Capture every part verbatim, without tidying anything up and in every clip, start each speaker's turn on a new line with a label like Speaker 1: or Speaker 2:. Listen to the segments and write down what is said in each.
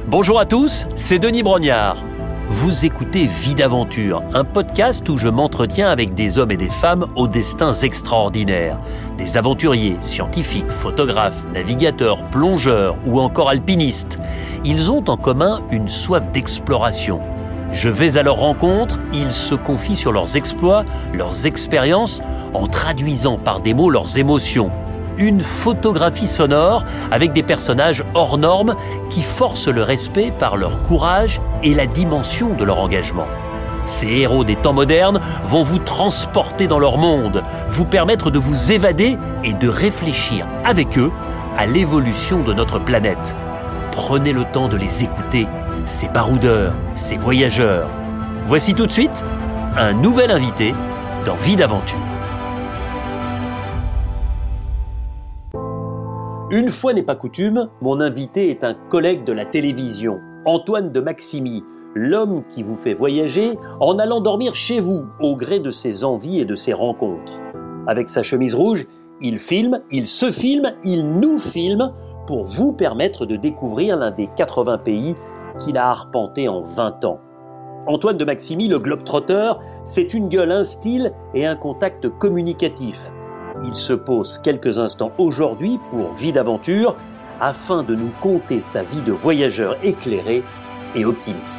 Speaker 1: Bonjour à tous, c'est Denis Brognard. Vous écoutez Vie d'aventure, un podcast où je m'entretiens avec des hommes et des femmes aux destins extraordinaires. Des aventuriers, scientifiques, photographes, navigateurs, plongeurs ou encore alpinistes. Ils ont en commun une soif d'exploration. Je vais à leur rencontre, ils se confient sur leurs exploits, leurs expériences, en traduisant par des mots leurs émotions. Une photographie sonore avec des personnages hors normes qui forcent le respect par leur courage et la dimension de leur engagement. Ces héros des temps modernes vont vous transporter dans leur monde, vous permettre de vous évader et de réfléchir avec eux à l'évolution de notre planète. Prenez le temps de les écouter, ces baroudeurs, ces voyageurs. Voici tout de suite un nouvel invité dans Vie d'aventure. Une fois n'est pas coutume, mon invité est un collègue de la télévision, Antoine de Maximi, l'homme qui vous fait voyager en allant dormir chez vous au gré de ses envies et de ses rencontres. Avec sa chemise rouge, il filme, il se filme, il nous filme pour vous permettre de découvrir l'un des quatre-vingts pays qu'il a arpenté en vingt ans. Antoine de Maximi, le globe-trotter, c'est une gueule, un style et un contact communicatif. Il se pose quelques instants aujourd'hui pour Vie d'aventure afin de nous conter sa vie de voyageur éclairé et optimiste.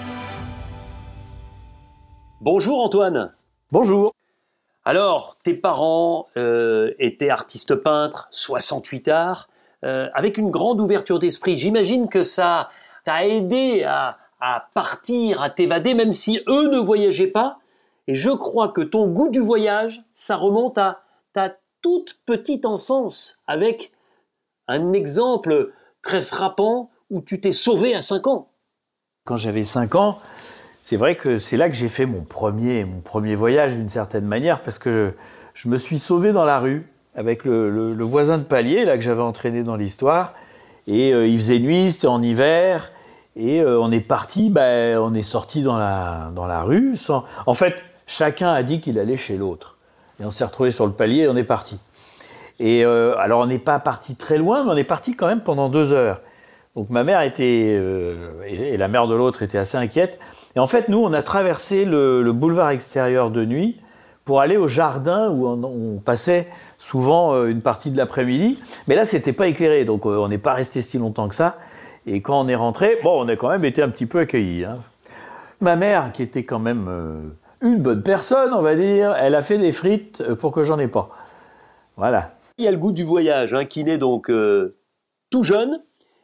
Speaker 1: Bonjour Antoine.
Speaker 2: Bonjour.
Speaker 1: Alors, tes parents euh, étaient artistes peintres, soixante-huit arts, euh, avec une grande ouverture d'esprit. J'imagine que ça t'a aidé à, à partir, à t'évader, même si eux ne voyageaient pas. Et je crois que ton goût du voyage, ça remonte à ta toute petite enfance, avec un exemple très frappant où tu t'es sauvé à cinq ans.
Speaker 2: Quand j'avais cinq ans, c'est vrai que c'est là que j'ai fait mon premier, mon premier voyage d'une certaine manière, parce que je me suis sauvé dans la rue avec le, le, le voisin de palier là, que j'avais entraîné dans l'histoire. Et euh, il faisait nuit, c'était en hiver, et euh, on est parti, ben, on est sorti dans la, dans la rue. Sans... En fait, chacun a dit qu'il allait chez l'autre. Et on s'est retrouvés sur le palier et on est parti. Et euh, alors on n'est pas parti très loin, mais on est parti quand même pendant deux heures. Donc ma mère était, euh, et la mère de l'autre était assez inquiète. Et en fait, nous, on a traversé le, le boulevard extérieur de nuit pour aller au jardin où on, on passait souvent euh, une partie de l'après-midi. Mais là, c'était pas éclairé, donc euh, on n'est pas resté si longtemps que ça. Et quand on est rentré, bon, on a quand même été un petit peu accueillis. Hein. Ma mère, qui était quand même euh, une bonne personne, on va dire, elle a fait des frites pour que j'en ai pas. Voilà.
Speaker 1: Il y a le goût du voyage, hein, qui naît donc euh, tout jeune,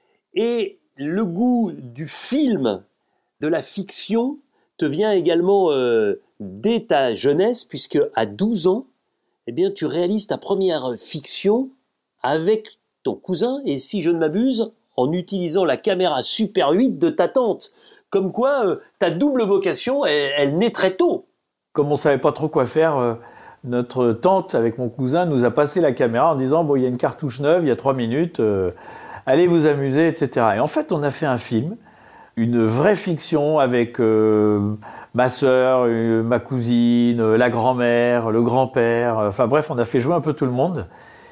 Speaker 1: et le goût du film, de la fiction, te vient également euh, dès ta jeunesse, puisque à douze ans, eh bien, tu réalises ta première fiction avec ton cousin, et si je ne m'abuse, en utilisant la caméra Super huit de ta tante. Comme quoi, euh, ta double vocation, elle, elle naît très tôt.
Speaker 2: Comme on ne savait pas trop quoi faire, euh, notre tante, avec mon cousin, nous a passé la caméra en disant « Bon, il y a une cartouche neuve, il y a trois minutes, euh, allez vous amuser, et cetera » Et en fait, on a fait un film, une vraie fiction avec euh, ma sœur, euh, ma cousine, euh, la grand-mère, le grand-père. Enfin bref, on a fait jouer un peu tout le monde.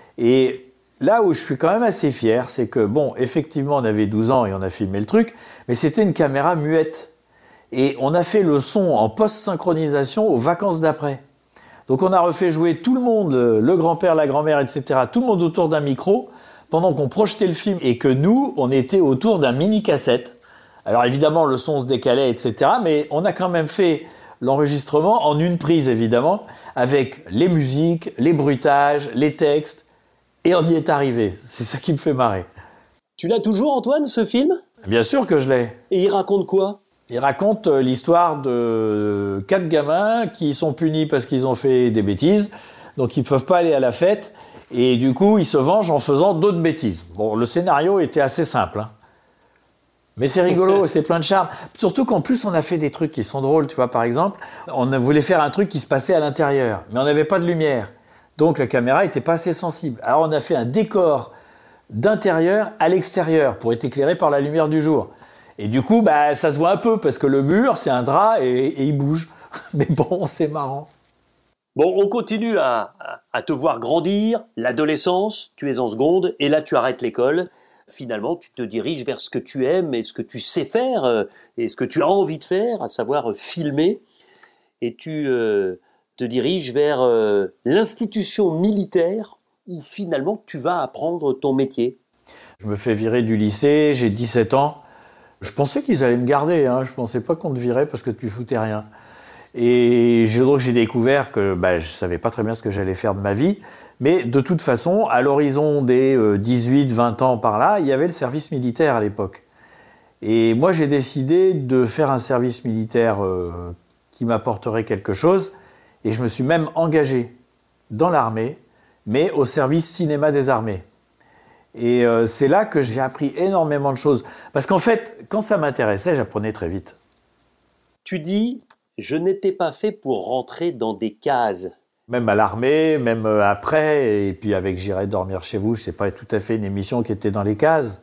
Speaker 2: Et là où je suis quand même assez fier, c'est que, bon, effectivement, on avait douze ans et on a filmé le truc, mais c'était une caméra muette. Et on a fait le son en post-synchronisation aux vacances d'après. Donc on a refait jouer tout le monde, le grand-père, la grand-mère, et cetera, tout le monde autour d'un micro, pendant qu'on projetait le film et que nous, on était autour d'un mini-cassette. Alors évidemment, le son se décalait, et cetera, mais on a quand même fait l'enregistrement en une prise, évidemment, avec les musiques, les bruitages, les textes, et on y est arrivé. C'est ça qui me fait marrer.
Speaker 1: Tu l'as toujours, Antoine, ce film ?
Speaker 2: Bien sûr que je l'ai.
Speaker 1: Et il raconte quoi ?
Speaker 2: Il raconte l'histoire de quatre gamins qui sont punis parce qu'ils ont fait des bêtises, donc ils ne peuvent pas aller à la fête, et du coup ils se vengent en faisant d'autres bêtises. Bon, le scénario était assez simple, hein. Mais c'est rigolo, c'est plein de charme. Surtout qu'en plus on a fait des trucs qui sont drôles, tu vois, par exemple, on voulait faire un truc qui se passait à l'intérieur, mais on n'avait pas de lumière, donc la caméra n'était pas assez sensible. Alors on a fait un décor d'intérieur à l'extérieur pour être éclairé par la lumière du jour. Et du coup, bah, ça se voit un peu, parce que le mur, c'est un drap et, et il bouge. Mais bon, c'est marrant.
Speaker 1: Bon, on continue à, à, à te voir grandir, l'adolescence, tu es en seconde, et là tu arrêtes l'école. Finalement, tu te diriges vers ce que tu aimes et ce que tu sais faire euh, et ce que tu as envie de faire, à savoir euh, filmer. Et tu euh, te diriges vers euh, l'institution militaire où finalement tu vas apprendre ton métier.
Speaker 2: Je me fais virer du lycée, j'ai dix-sept ans. Je pensais qu'ils allaient me garder, hein. Je ne pensais pas qu'on te virait parce que tu foutais rien. Et j'ai, donc j'ai découvert que bah, je ne savais pas très bien ce que j'allais faire de ma vie. Mais de toute façon, à l'horizon des euh, dix-huit vingt ans par là, il y avait le service militaire à l'époque. Et moi, j'ai décidé de faire un service militaire euh, qui m'apporterait quelque chose. Et je me suis même engagé dans l'armée, mais au service cinéma des armées. Et euh, c'est là que j'ai appris énormément de choses. Parce qu'en fait, quand ça m'intéressait, j'apprenais très vite.
Speaker 1: Tu dis, je n'étais pas fait pour rentrer dans des cases.
Speaker 2: Même à l'armée, même après, et puis avec J'irai dormir chez vous, c'est pas tout à fait une émission qui était dans les cases.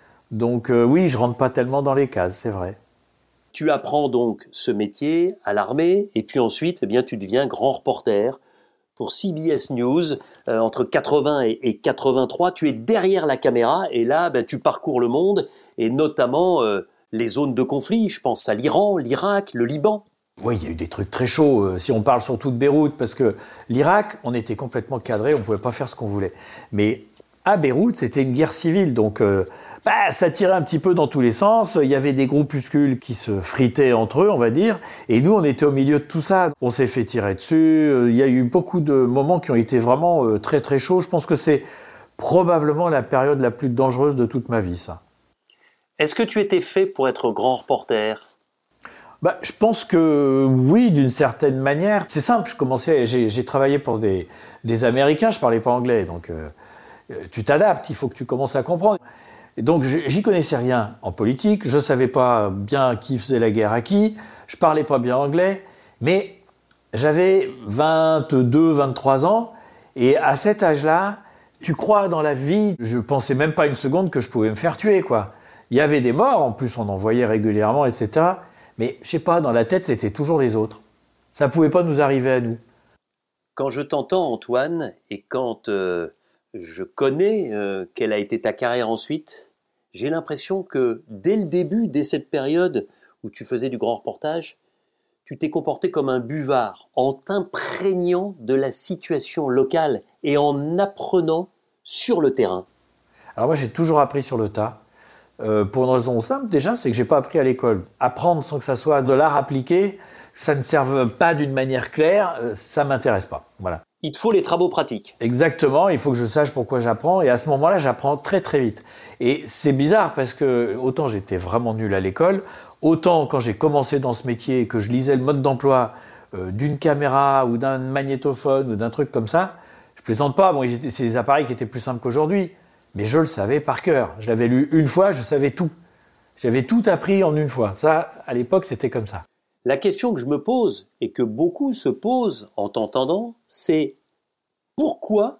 Speaker 2: Donc euh, oui, je rentre pas tellement dans les cases, c'est vrai.
Speaker 1: Tu apprends donc ce métier à l'armée, et puis ensuite, eh bien, tu deviens grand reporter pour C B S News, euh, entre quatre-vingts et quatre-vingt-trois, tu es derrière la caméra et là, ben, tu parcours le monde et notamment euh, les zones de conflit. Je pense à l'Iran, l'Irak, le Liban.
Speaker 2: Oui, il y a eu des trucs très chauds, euh, si on parle surtout de Beyrouth, parce que l'Irak, on était complètement cadré, on ne pouvait pas faire ce qu'on voulait. Mais à Beyrouth, c'était une guerre civile, donc euh, bah, ça tirait un petit peu dans tous les sens. Il y avait des groupuscules qui se fritaient entre eux, on va dire, et nous, on était au milieu de tout ça. On s'est fait tirer dessus, il y a eu beaucoup de moments qui ont été vraiment euh, très très chauds. Je pense que c'est probablement la période la plus dangereuse de toute ma vie, ça.
Speaker 1: Est-ce que tu étais fait pour être grand reporter ?
Speaker 2: Bah, je pense que oui, d'une certaine manière. C'est simple, je commençais, j'ai, j'ai travaillé pour des, des Américains, je parlais pas anglais, donc euh, tu t'adaptes, il faut que tu commences à comprendre. Et donc j'y connaissais rien en politique, je savais pas bien qui faisait la guerre à qui, je parlais pas bien anglais, mais j'avais vingt-deux, vingt-trois ans, et à cet âge-là, tu crois dans la vie. Je pensais même pas une seconde que je pouvais me faire tuer, quoi. Il y avait des morts, en plus on en voyait régulièrement, et cetera. Mais je sais pas, dans la tête, c'était toujours les autres. Ça pouvait pas nous arriver à nous.
Speaker 1: Quand je t'entends, Antoine, et quand euh, je connais euh, quelle a été ta carrière ensuite, j'ai l'impression que dès le début, dès cette période où tu faisais du grand reportage, tu t'es comporté comme un buvard, en t'imprégnant de la situation locale et en apprenant sur le terrain.
Speaker 2: Alors moi, j'ai toujours appris sur le tas. Euh, pour une raison simple, déjà, c'est que j'ai pas appris à l'école. Apprendre sans que ça soit de l'art appliqué, ça ne serve pas d'une manière claire, euh, ça m'intéresse pas. Voilà.
Speaker 1: Il te faut les travaux pratiques.
Speaker 2: Exactement, il faut que je sache pourquoi j'apprends, et à ce moment-là, j'apprends très très vite. Et c'est bizarre parce que autant j'étais vraiment nul à l'école, autant quand j'ai commencé dans ce métier, que je lisais le mode d'emploi euh, d'une caméra ou d'un magnétophone ou d'un truc comme ça, je plaisante pas, bon, ils étaient, c'est des appareils qui étaient plus simples qu'aujourd'hui. Mais je le savais par cœur. Je l'avais lu une fois, je savais tout. J'avais tout appris en une fois. Ça, à l'époque, c'était comme ça.
Speaker 1: La question que je me pose, et que beaucoup se posent en t'entendant, c'est pourquoi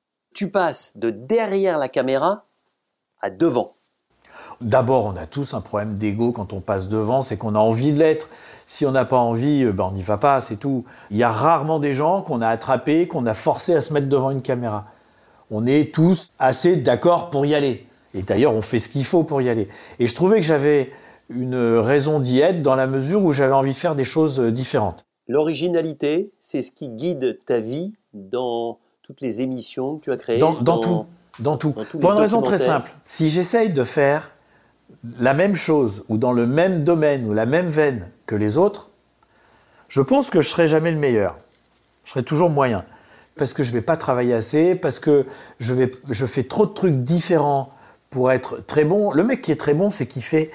Speaker 1: tu passes de derrière la caméra à devant ?
Speaker 2: D'abord, on a tous un problème d'ego quand on passe devant, c'est qu'on a envie de l'être. Si on n'a pas envie, ben on n'y va pas, c'est tout. Il y a rarement des gens qu'on a attrapés, qu'on a forcés à se mettre devant une caméra. On est tous assez d'accord pour y aller. Et d'ailleurs, on fait ce qu'il faut pour y aller. Et je trouvais que j'avais une raison d'y être dans la mesure où j'avais envie de faire des choses différentes.
Speaker 1: L'originalité, c'est ce qui guide ta vie dans toutes les émissions que tu as créées.
Speaker 2: Dans, dans, dans tout. Dans tout. Dans pour une raison très simple. Si j'essaye de faire la même chose ou dans le même domaine ou la même veine que les autres, je pense que je ne serai jamais le meilleur. Je serai toujours moyen. Parce que je ne vais pas travailler assez, parce que je, vais, je fais trop de trucs différents pour être très bon. Le mec qui est très bon, c'est qu'il fait,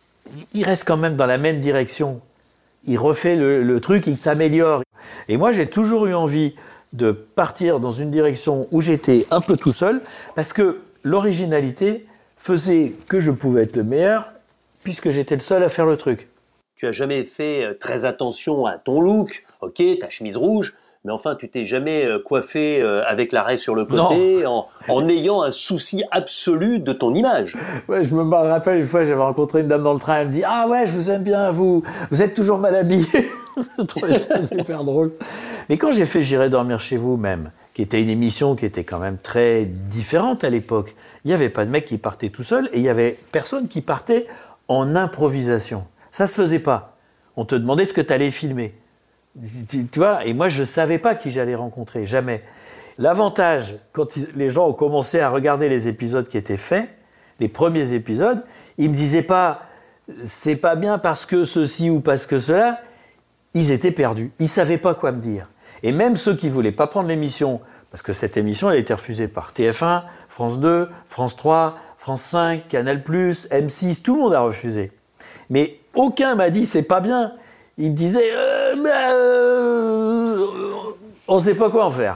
Speaker 2: il reste quand même dans la même direction. Il refait le, le truc, il s'améliore. Et moi, j'ai toujours eu envie de partir dans une direction où j'étais un peu tout seul, parce que l'originalité faisait que je pouvais être le meilleur, puisque j'étais le seul à faire le truc.
Speaker 1: Tu n'as jamais fait très attention à ton look, ok, ta chemise rouge, mais enfin, tu t'es jamais coiffé avec l'arrêt sur le côté en, en ayant un souci absolu de ton image.
Speaker 2: Ouais, je me rappelle une fois, j'avais rencontré une dame dans le train, elle me dit « Ah ouais, je vous aime bien, vous, vous êtes toujours mal habillé ». Je trouvais ça super drôle. Mais quand j'ai fait « J'irai dormir chez vous » même, qui était une émission qui était quand même très différente à l'époque. Il n'y avait pas de mec qui partait tout seul et il n'y avait personne qui partait en improvisation. Ça ne se faisait pas. On te demandait ce que tu allais filmer. Tu, tu vois, et moi, je ne savais pas qui j'allais rencontrer, jamais. L'avantage, quand ils, les gens ont commencé à regarder les épisodes qui étaient faits, les premiers épisodes, ils ne me disaient pas « c'est pas bien parce que ceci ou parce que cela », ils étaient perdus. Ils ne savaient pas quoi me dire. Et même ceux qui ne voulaient pas prendre l'émission, parce que cette émission, elle a été refusée par T F un, France deux, France trois, France cinq, Canal plus, M six, tout le monde a refusé. Mais aucun m'a dit « c'est pas bien ». Ils me disaient euh, « euh, on ne sait pas quoi en faire ».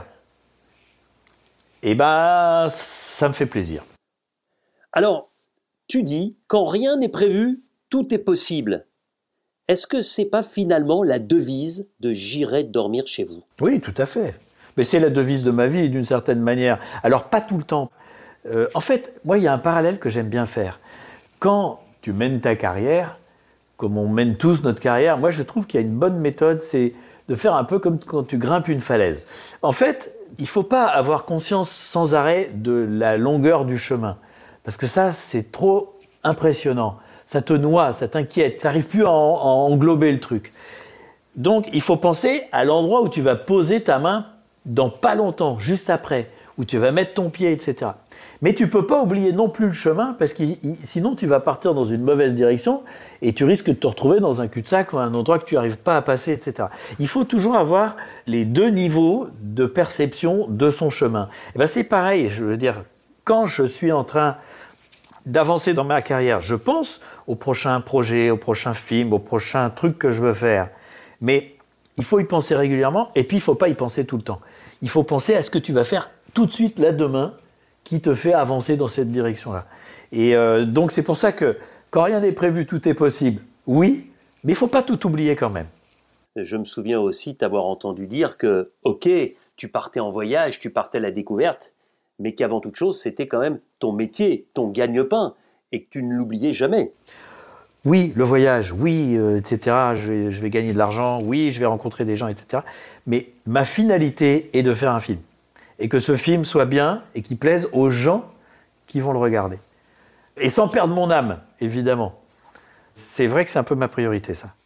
Speaker 2: Et ben, ça me fait plaisir.
Speaker 1: Alors, tu dis, quand rien n'est prévu, tout est possible. Est-ce que c'est pas finalement la devise de « j'irai dormir chez vous » ?
Speaker 2: Oui, tout à fait. Mais c'est la devise de ma vie, d'une certaine manière. Alors, pas tout le temps. Euh, en fait, moi, il y a un parallèle que j'aime bien faire. Quand tu mènes ta carrière, comme on mène tous notre carrière, moi, je trouve qu'il y a une bonne méthode, c'est de faire un peu comme quand tu grimpes une falaise. En fait, il ne faut pas avoir conscience sans arrêt de la longueur du chemin. Parce que ça, c'est trop impressionnant. Ça te noie, ça t'inquiète. Tu n'arrives plus à, en, à englober le truc. Donc, il faut penser à l'endroit où tu vas poser ta main dans pas longtemps, juste après, où tu vas mettre ton pied, et cetera. Mais tu ne peux pas oublier non plus le chemin, parce que sinon tu vas partir dans une mauvaise direction et tu risques de te retrouver dans un cul-de-sac ou un endroit que tu n'arrives pas à passer, et cetera. Il faut toujours avoir les deux niveaux de perception de son chemin. Et ben c'est pareil, je veux dire, quand je suis en train d'avancer dans ma carrière, je pense au prochain projet, au prochain film, au prochain truc que je veux faire. Mais il faut y penser régulièrement et puis il ne faut pas y penser tout le temps. Il faut penser à ce que tu vas faire tout de suite, là, demain, qui te fait avancer dans cette direction-là. Et euh, donc, c'est pour ça que quand rien n'est prévu, tout est possible. Oui, mais il ne faut pas tout oublier quand même.
Speaker 1: Je me souviens aussi t'avoir entendu dire que, ok, tu partais en voyage, tu partais à la découverte, mais qu'avant toute chose, c'était quand même ton métier, ton gagne-pain, et que tu ne l'oubliais jamais.
Speaker 2: Oui, le voyage, oui, euh, et cetera. Je vais, je vais gagner de l'argent, oui, je vais rencontrer des gens, et cetera. Mais ma finalité est de faire un film. Et que ce film soit bien et qu'il plaise aux gens qui vont le regarder. Et sans perdre mon âme, évidemment. C'est vrai que c'est un peu ma priorité, ça.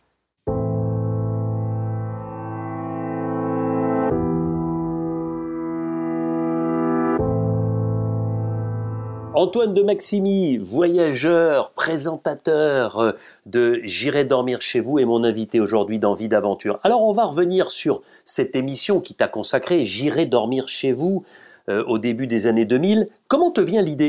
Speaker 1: Antoine de Maximi, voyageur, présentateur de J'irai dormir chez vous, est mon invité aujourd'hui dans Vie d'aventure. Alors on va revenir sur cette émission qui t'a consacré, J'irai dormir chez vous, euh, au début des années deux mille. Comment te vient l'idée ?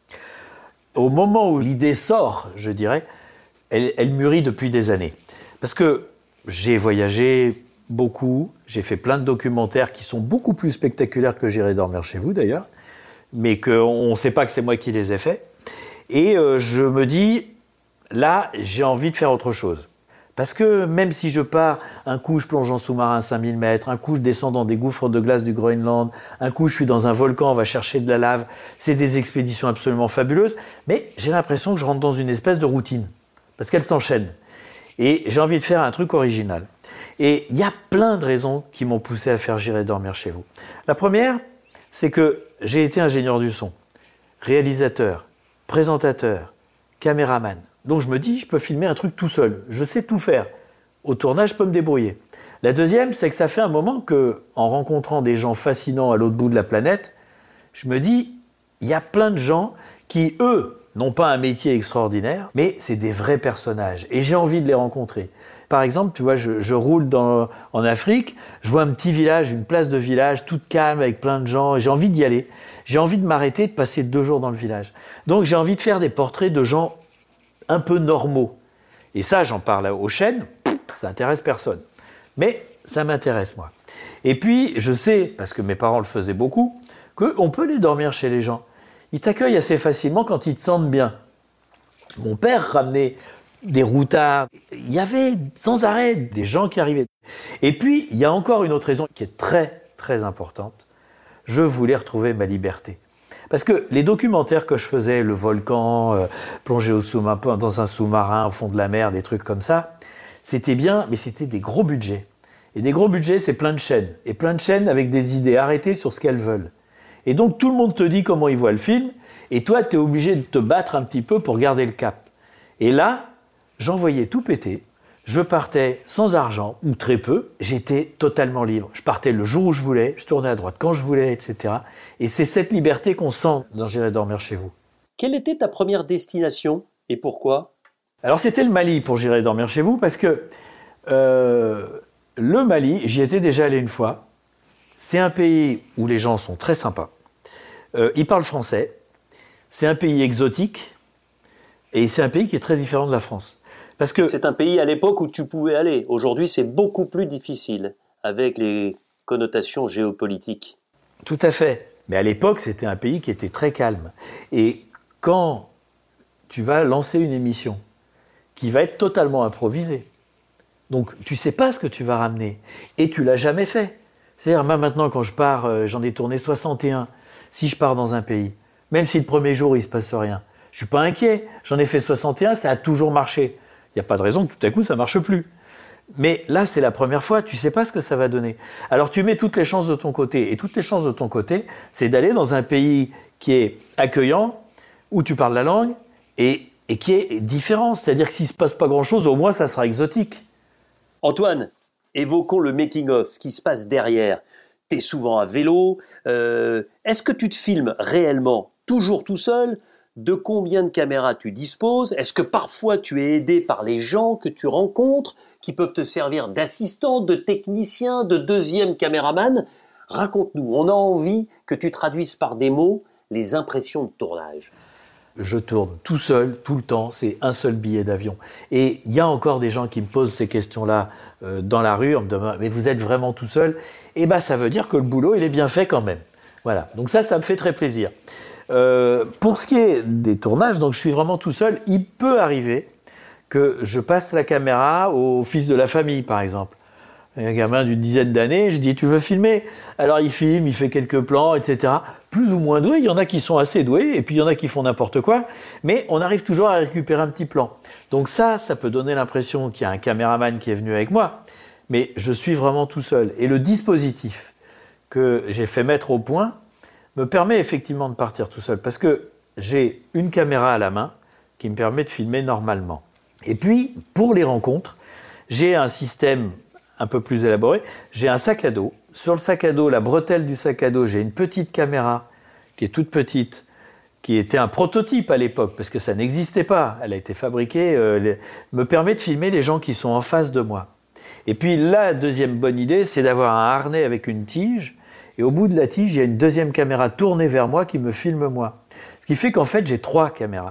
Speaker 2: Au moment où l'idée sort, je dirais, elle, elle mûrit depuis des années. Parce que j'ai voyagé beaucoup, j'ai fait plein de documentaires qui sont beaucoup plus spectaculaires que J'irai dormir chez vous d'ailleurs, mais qu'on ne sait pas que c'est moi qui les ai faits. Et euh, je me dis, là, j'ai envie de faire autre chose. Parce que même si je pars, un coup je plonge en sous-marin à cinq mille mètres, un coup je descends dans des gouffres de glace du Groenland, un coup je suis dans un volcan, on va chercher de la lave, c'est des expéditions absolument fabuleuses, mais j'ai l'impression que je rentre dans une espèce de routine, parce qu'elles s'enchaînent. Et j'ai envie de faire un truc original. Et il y a plein de raisons qui m'ont poussé à faire J'irai dormir chez vous. La première, c'est que j'ai été ingénieur du son, réalisateur, présentateur, caméraman. Donc je me dis, je peux filmer un truc tout seul. Je sais tout faire. Au tournage, je peux me débrouiller. La deuxième, c'est que ça fait un moment que, en rencontrant des gens fascinants à l'autre bout de la planète, je me dis, il y a plein de gens qui, eux, n'ont pas un métier extraordinaire, mais c'est des vrais personnages. Et j'ai envie de les rencontrer. Par exemple, tu vois, je, je roule dans, en Afrique, je vois un petit village, une place de village, toute calme, avec plein de gens, et j'ai envie d'y aller. J'ai envie de m'arrêter, de passer deux jours dans le village. Donc j'ai envie de faire des portraits de gens un peu normaux. Et ça, j'en parle aux chaînes, ça n'intéresse personne. Mais ça m'intéresse, moi. Et puis, je sais, parce que mes parents le faisaient beaucoup, qu'on peut aller dormir chez les gens. Ils t'accueillent assez facilement quand ils te sentent bien. Mon père ramenait des routards. Il y avait sans arrêt des gens qui arrivaient. Et puis, il y a encore une autre raison qui est très, très importante. Je voulais retrouver ma liberté. Parce que les documentaires que je faisais, le volcan, euh, plonger au sous-marin, dans un sous-marin, au fond de la mer, des trucs comme ça, c'était bien, mais c'était des gros budgets. Et des gros budgets, c'est plein de chaînes. Et plein de chaînes avec des idées arrêtées sur ce qu'elles veulent. Et donc tout le monde te dit comment il voit le film, et toi, tu es obligé de te battre un petit peu pour garder le cap. Et là, j'envoyais tout péter. Je partais sans argent, ou très peu. J'étais totalement libre. Je partais le jour où je voulais, je tournais à droite quand je voulais, et cetera. Et c'est cette liberté qu'on sent dans J'irai dormir chez vous.
Speaker 1: Quelle était ta première destination et pourquoi ?
Speaker 2: Alors c'était le Mali pour J'irai dormir chez vous, parce que euh, le Mali, j'y étais déjà allé une fois. C'est un pays où les gens sont très sympas. Euh, ils parlent français. C'est un pays exotique. Et c'est un pays qui est très différent de la France. Parce que
Speaker 1: c'est un pays à l'époque où tu pouvais aller. Aujourd'hui, c'est beaucoup plus difficile avec les connotations géopolitiques.
Speaker 2: Tout à fait. Mais à l'époque, c'était un pays qui était très calme. Et quand tu vas lancer une émission qui va être totalement improvisée, donc tu ne sais pas ce que tu vas ramener, et tu ne l'as jamais fait. C'est-à-dire, moi maintenant, quand je pars, euh, j'en ai tourné soixante et un, si je pars dans un pays, même si le premier jour, il ne se passe rien, je ne suis pas inquiet. J'en ai fait soixante et un, ça a toujours marché. Il n'y a pas de raison que tout à coup, ça ne marche plus. Mais là, c'est la première fois, tu ne sais pas ce que ça va donner. Alors, tu mets toutes les chances de ton côté. Et toutes les chances de ton côté, c'est d'aller dans un pays qui est accueillant, où tu parles la langue, et, et qui est différent. C'est-à-dire que s'il ne se passe pas grand-chose, au moins, ça sera exotique.
Speaker 1: Antoine, évoquons le making-of, ce qui se passe derrière. Tu es souvent à vélo. Euh, est-ce que tu te filmes réellement, toujours tout seul ? De combien de caméras tu disposes ? Est-ce que parfois tu es aidé par les gens que tu rencontres, qui peuvent te servir d'assistant, de technicien, de deuxième caméraman ? Raconte-nous, on a envie que tu traduises par des mots les impressions de tournage.
Speaker 2: Je tourne tout seul, tout le temps, c'est un seul billet d'avion. Et il y a encore des gens qui me posent ces questions-là euh, dans la rue, en me demandant « mais vous êtes vraiment tout seul ?» Eh bien, ça veut dire que le boulot, il est bien fait quand même. Voilà, donc ça, ça me fait très plaisir. Euh, pour ce qui est des tournages, donc je suis vraiment tout seul. Il peut arriver que je passe la caméra au fils de la famille, par exemple. Un gamin d'une dizaine d'années, je dis « tu veux filmer ?» Alors il filme, il fait quelques plans, et cetera. Plus ou moins doués, il y en a qui sont assez doués, et puis il y en a qui font n'importe quoi, mais on arrive toujours à récupérer un petit plan. Donc ça, ça peut donner l'impression qu'il y a un caméraman qui est venu avec moi, mais je suis vraiment tout seul. Et le dispositif que j'ai fait mettre au point me permet effectivement de partir tout seul, parce que j'ai une caméra à la main qui me permet de filmer normalement. Et puis, pour les rencontres, j'ai un système un peu plus élaboré. J'ai un sac à dos. Sur le sac à dos, la bretelle du sac à dos, j'ai une petite caméra qui est toute petite, qui était un prototype à l'époque, parce que ça n'existait pas. Elle a été fabriquée, euh, les... me permet de filmer les gens qui sont en face de moi. Et puis la deuxième bonne idée, c'est d'avoir un harnais avec une tige. Et au bout de la tige, il y a une deuxième caméra tournée vers moi qui me filme moi. Ce qui fait qu'en fait, j'ai trois caméras.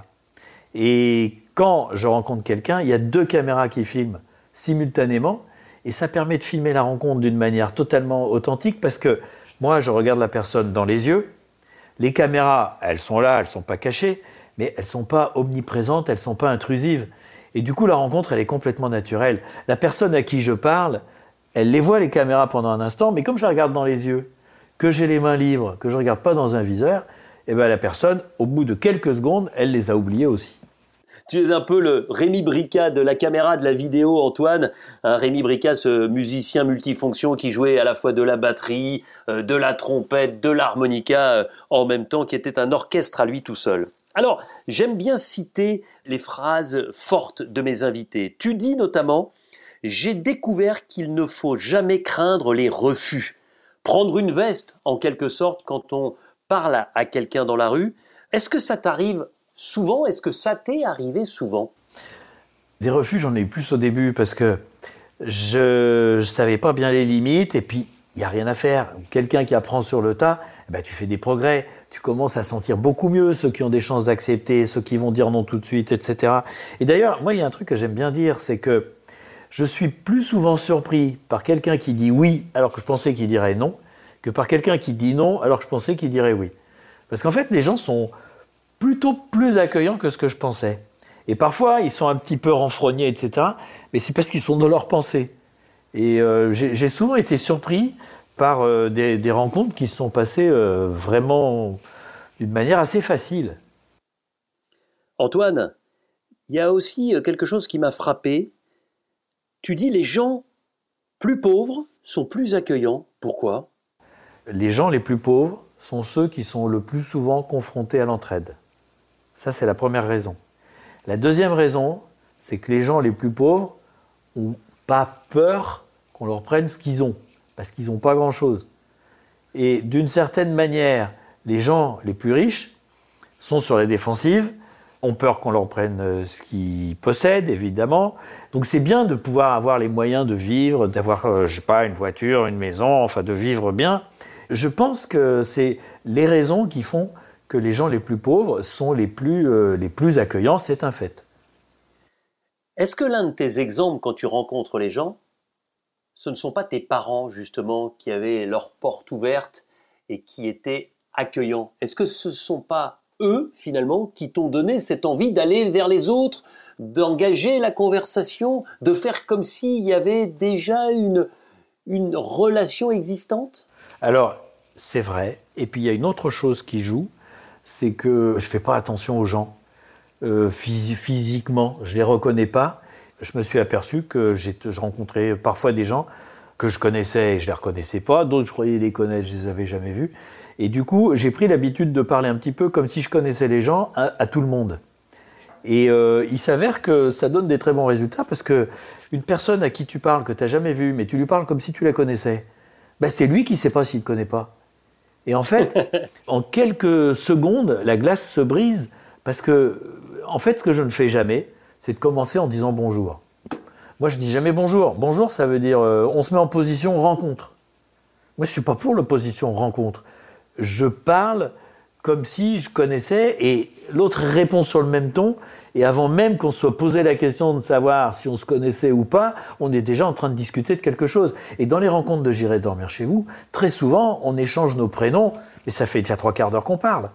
Speaker 2: Et quand je rencontre quelqu'un, il y a deux caméras qui filment simultanément. Et ça permet de filmer la rencontre d'une manière totalement authentique, parce que moi, je regarde la personne dans les yeux. Les caméras, elles sont là, elles ne sont pas cachées, mais elles ne sont pas omniprésentes, elles ne sont pas intrusives. Et du coup, la rencontre, elle est complètement naturelle. La personne à qui je parle, elle les voit, les caméras, pendant un instant, mais comme je la regarde dans les yeux, que j'ai les mains libres, que je ne regarde pas dans un viseur, eh ben la personne, au bout de quelques secondes, elle les a oubliées aussi.
Speaker 1: Tu es un peu le Rémi Brica de la caméra, de la vidéo, Antoine. Un Rémi Brica, ce musicien multifonction qui jouait à la fois de la batterie, euh, de la trompette, de l'harmonica euh, en même temps, qui était un orchestre à lui tout seul. Alors, j'aime bien citer les phrases fortes de mes invités. Tu dis notamment « J'ai découvert qu'il ne faut jamais craindre les refus ». Prendre une veste, en quelque sorte, quand on parle à quelqu'un dans la rue. Est-ce que ça t'arrive souvent? Est-ce que ça t'est arrivé souvent?
Speaker 2: Des refus, j'en ai eu plus au début parce que je ne savais pas bien les limites et puis il n'y a rien à faire. Quelqu'un qui apprend sur le tas, eh ben, tu fais des progrès. Tu commences à sentir beaucoup mieux ceux qui ont des chances d'accepter, ceux qui vont dire non tout de suite, et cetera. Et d'ailleurs, moi, il y a un truc que j'aime bien dire, c'est que je suis plus souvent surpris par quelqu'un qui dit oui alors que je pensais qu'il dirait non, que par quelqu'un qui dit non alors que je pensais qu'il dirait oui. Parce qu'en fait, les gens sont plutôt plus accueillants que ce que je pensais. Et parfois, ils sont un petit peu renfrognés, et cetera. Mais c'est parce qu'ils sont dans leur pensée. Et euh, j'ai, j'ai souvent été surpris par euh, des, des rencontres qui se sont passées euh, vraiment d'une manière assez facile.
Speaker 1: Antoine, il y a aussi quelque chose qui m'a frappé. Tu dis les gens plus pauvres sont plus accueillants. Pourquoi ?
Speaker 2: Les gens les plus pauvres sont ceux qui sont le plus souvent confrontés à l'entraide. Ça, c'est la première raison. La deuxième raison, c'est que les gens les plus pauvres n'ont pas peur qu'on leur prenne ce qu'ils ont, parce qu'ils n'ont pas grand-chose. Et d'une certaine manière, les gens les plus riches sont sur les défensives, ont peur qu'on leur prenne ce qu'ils possèdent, évidemment. Donc c'est bien de pouvoir avoir les moyens de vivre, d'avoir, euh, je sais pas, une voiture, une maison, enfin de vivre bien. Je pense que c'est les raisons qui font que les gens les plus pauvres sont les plus, euh, les plus accueillants, c'est un fait.
Speaker 1: Est-ce que l'un de tes exemples, quand tu rencontres les gens, ce ne sont pas tes parents, justement, qui avaient leurs portes ouvertes et qui étaient accueillants ? Est-ce que ce ne sont pas eux, finalement, qui t'ont donné cette envie d'aller vers les autres, d'engager la conversation, de faire comme s'il y avait déjà une, une relation existante ?
Speaker 2: Alors, c'est vrai. Et puis, il y a une autre chose qui joue, c'est que je ne fais pas attention aux gens. Euh, phys- physiquement, je ne les reconnais pas. Je me suis aperçu que j'ai, je rencontrais parfois des gens que je connaissais et je ne les reconnaissais pas. D'autres, je croyais les connaître, je ne les avais jamais vus. Et du coup, j'ai pris l'habitude de parler un petit peu comme si je connaissais les gens à, à tout le monde. Et euh, il s'avère que ça donne des très bons résultats parce qu'une personne à qui tu parles, que tu n'as jamais vue, mais tu lui parles comme si tu la connaissais, ben c'est lui qui ne sait pas s'il ne te connaît pas. Et en fait, en quelques secondes, la glace se brise parce que, en fait, ce que je ne fais jamais, c'est de commencer en disant bonjour. Moi, je dis jamais bonjour. Bonjour, ça veut dire euh, on se met en position rencontre. Moi, je ne suis pas pour la position rencontre. Je parle comme si je connaissais et l'autre répond sur le même ton. Et avant même qu'on se soit posé la question de savoir si on se connaissait ou pas, on est déjà en train de discuter de quelque chose. Et dans les rencontres de J'irai dormir chez vous, très souvent, on échange nos prénoms et ça fait déjà trois quarts d'heure qu'on parle.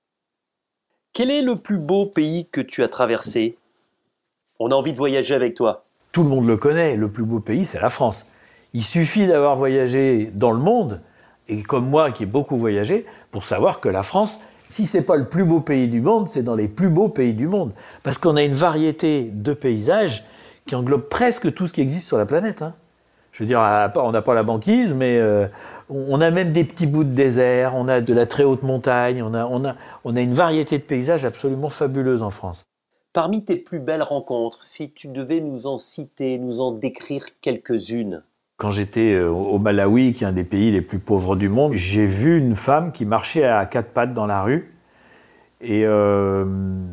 Speaker 1: Quel est le plus beau pays que tu as traversé ? On a envie de voyager avec toi.
Speaker 2: Tout le monde le connaît, le plus beau pays, c'est la France. Il suffit d'avoir voyagé dans le monde, et comme moi qui ai beaucoup voyagé, pour savoir que la France, si ce n'est pas le plus beau pays du monde, c'est dans les plus beaux pays du monde. Parce qu'on a une variété de paysages qui englobe presque tout ce qui existe sur la planète. Hein. Je veux dire, on n'a pas la banquise, mais euh, on a même des petits bouts de désert, on a de la très haute montagne, on a, on a, on a une variété de paysages absolument fabuleuse en France.
Speaker 1: Parmi tes plus belles rencontres, si tu devais nous en citer, nous en décrire quelques-unes.
Speaker 2: Quand j'étais au Malawi, qui est un des pays les plus pauvres du monde, j'ai vu une femme qui marchait à quatre pattes dans la rue. Et, euh,